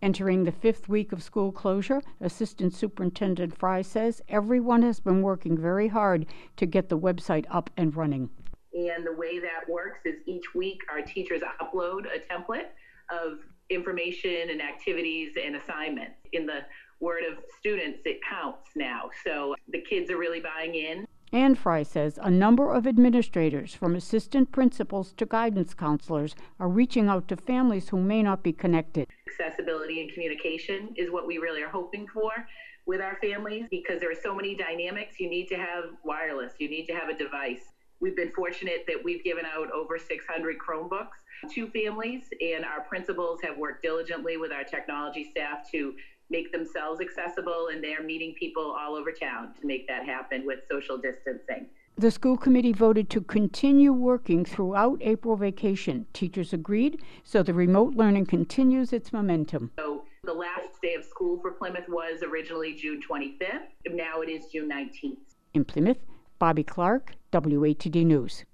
Entering the 5th week of school closure, Assistant Superintendent Fry says everyone has been working very hard to get the website up and running. And the way that works is each week our teachers upload a template of information and activities and assignments. In the word of students, it counts now. So the kids are really buying in. And Fry says a number of administrators, from assistant principals to guidance counselors, are reaching out to families who may not be connected. Accessibility and communication is what we really are hoping for with our families, because there are so many dynamics. You need to have wireless, you need to have a device. We've been fortunate that we've given out over 600 Chromebooks to families, and our principals have worked diligently with our technology staff to make themselves accessible, and they're meeting people all over town to make that happen with social distancing. The school committee voted to continue working throughout April vacation. Teachers agreed, so the remote learning continues its momentum. So the last day of school for Plymouth was originally June 25th. Now it is June 19th. In Plymouth, Bobby Clark, WATD News.